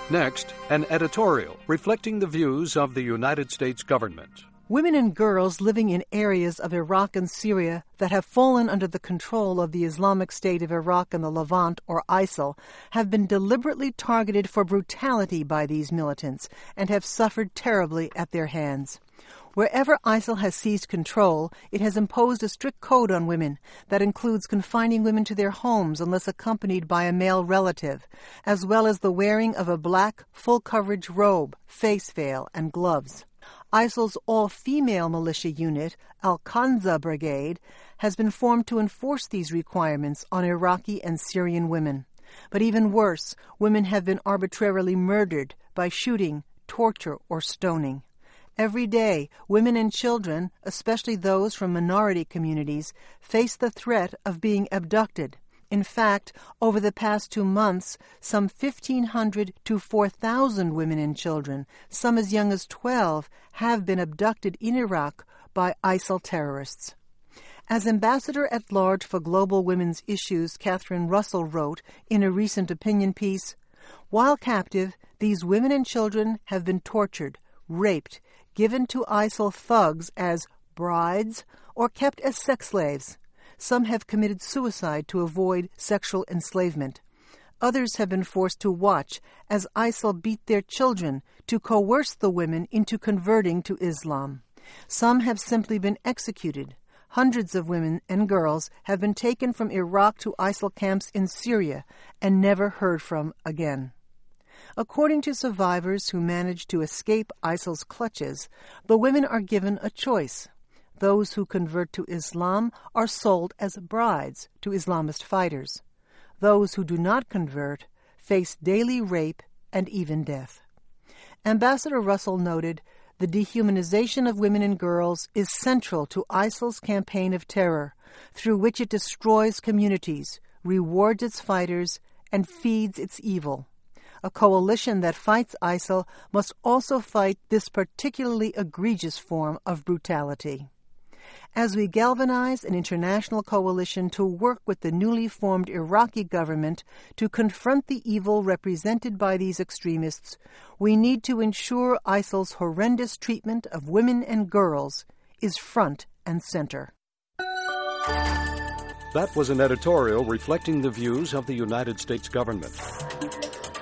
Next, an editorial reflecting the views of the United States government. Women and girls living in areas of Iraq and Syria that have fallen under the control of the Islamic State of Iraq and the Levant, or ISIL, have been deliberately targeted for brutality by these militants and have suffered terribly at their hands. Wherever ISIL has seized control, it has imposed a strict code on women that includes confining women to their homes unless accompanied by a male relative, as well as the wearing of a black, full-coverage robe, face veil, and gloves. ISIL's all-female militia unit, Al-Qanza Brigade, has been formed to enforce these requirements on Iraqi and Syrian women. But even worse, women have been arbitrarily murdered by shooting, torture, or stoning. Every day, women and children, especially those from minority communities, face the threat of being abducted. In fact, over the past 2 months, some 1,500 to 4,000 women and children, some as young as 12, have been abducted in Iraq by ISIL terrorists. As Ambassador-at-Large for Global Women's Issues Catherine Russell wrote in a recent opinion piece, "While captive, these women and children have been tortured, raped, given to ISIL thugs as brides, or kept as sex slaves. Some have committed suicide to avoid sexual enslavement. Others have been forced to watch as ISIL beat their children to coerce the women into converting to Islam. Some have simply been executed. Hundreds of women and girls have been taken from Iraq to ISIL camps in Syria and never heard from again." According to survivors who managed to escape ISIL's clutches, the women are given a choice. Those who convert to Islam are sold as brides to Islamist fighters. Those who do not convert face daily rape and even death. Ambassador Russell noted, "The dehumanization of women and girls is central to ISIL's campaign of terror, through which it destroys communities, rewards its fighters, and feeds its evil. A coalition that fights ISIL must also fight this particularly egregious form of brutality." As we galvanize an international coalition to work with the newly formed Iraqi government to confront the evil represented by these extremists, we need to ensure ISIL's horrendous treatment of women and girls is front and center. That was an editorial reflecting the views of the United States government.